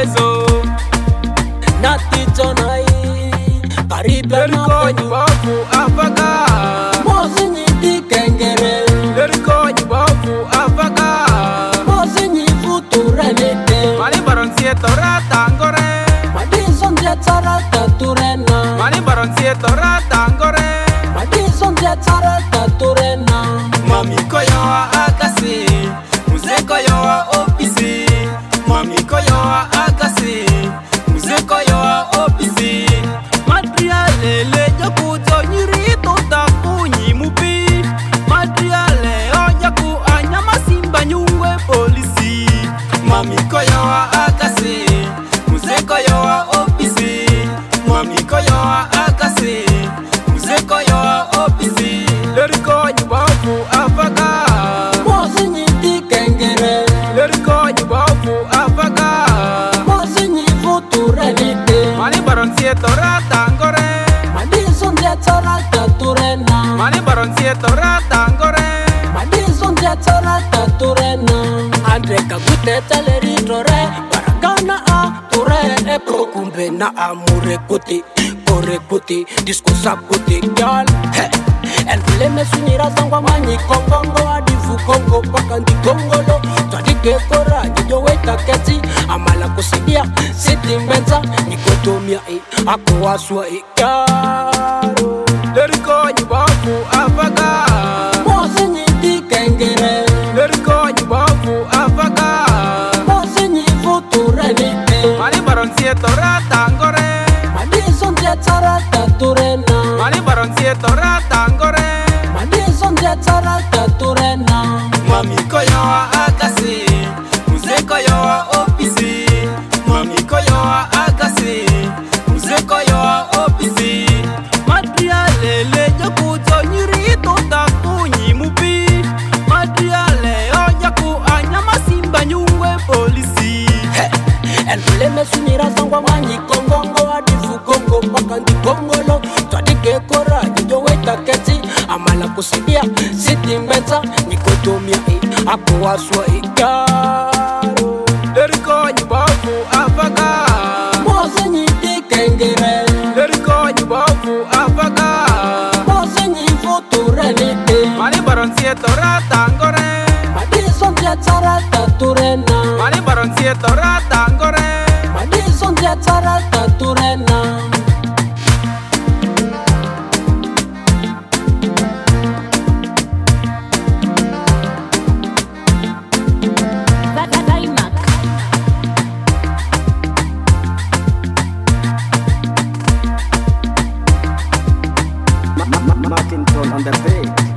Yeso Nati tonai Karibia na Leriko nyibafu afaka Mozi nyiti kengere Leriko nyibafu afaka Mozi nyifutu renete Mani baronsie tora tangore Madison jetara taturena Mani baronsie tora tangore Madison jetara taturena Mami koyoa akasi Muze koyoa opisi Mami koyoa akasi Muze koyoa opisi Madriale le jokuto nyirito taku nyimupi Madriale ojaku anyama simba nyungwe polisi Mami koyoa akasi Muze koyoa opisi Mami koyoa akasi Muze koyoa opisi Leriko nyibafu afaka Mozi nyiti kengere Leriko nyibafu afaka Mozi nyifutu renete Mani baronsie tora tangore Madison jetara taturena Mani baronsie tora tangore Madison jetara taturena Andre kagute taleri tore Paragana a ture e prokumbe na amure kuti Kore kuti diskusa kuti gyal El vile me sunira sangwa manyi kongongo Adifu kongo pakandi kongolo Tadike kora njijo weta keti Amala kusidia siti mbenza Nikotomia ako aswa gyaro Leriko nyibafu afaka Mozi nyiti kengere Leriko nyibafu afaka Mozi nyifutu renite Mani baronsie tora tangore Madison jetara taturena Mani baronsie tora tangore Madison jetara taturena Mami koyoa akasi Muze koyoa opisi Mami koyoa akasi Muze koyoa opisi Madriale le jokuto nyirito taku nyimupi Madriale ojaku anyama simba nyungwe polisi El vile me sunira sangwa manyi kongongo Adifu kongo pakandi kongolo Tadike kora njijo weta keti Amala kusidia siti mbenza Nikotomia ako aswa gyaro Leriko nyibafu afaka Mozi nyiti kengere Leriko nyibafu afaka Mozi nyifutu renite Mani baronsie tora tangore Madison jetara taturena Mani baronsie tora tangore Madison jetara taturena Martin Tone on the beat.